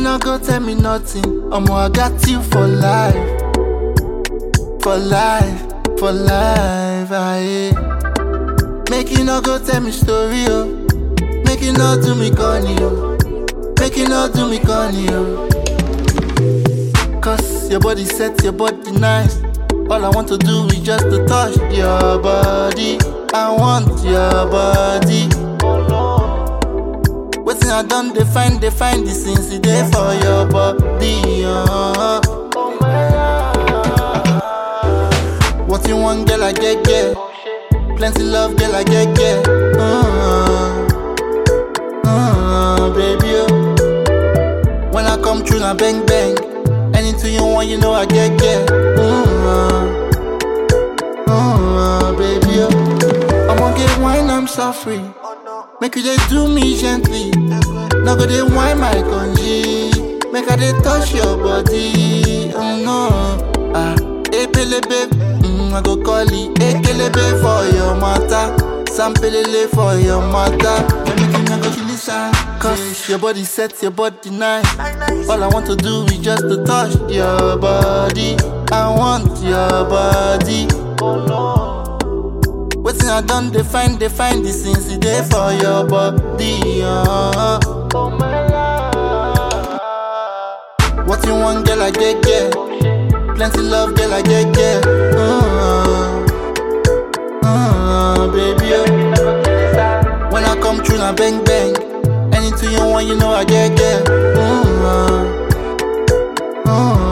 no go tell me nothing. Omo, I got you for life. For life, for life, aye. Make you no go tell me story, oh. Make you no do me corny, oh. Make you no do me corny, oh. Cause your body set, your body nice. All I want to do is just to touch your body. I want your body. Waiting I done, they find the scenes there for your body. What you want, girl, I get. Plenty love, girl, I get. Baby, oh. When I come through, I bang bang. Anything you want, you know I get. Baby, oh. I'ma get wine, I'm so free. Make you just do me gently. Now go dey wine my congee. Make I dey touch your body. Oh no, epelebe, I go call it ekelebe for your mata. Sampelele for your mata. Everything I go kill it. Cause your body set, your body nice. All I want to do is just to touch your body. I want your body. Waiting I done, they find the scenes there for your body. What you want, girl, I get. Plenty love, girl, I get. Baby, oh. When I come through, I bang bang. Anything you want, you know I get.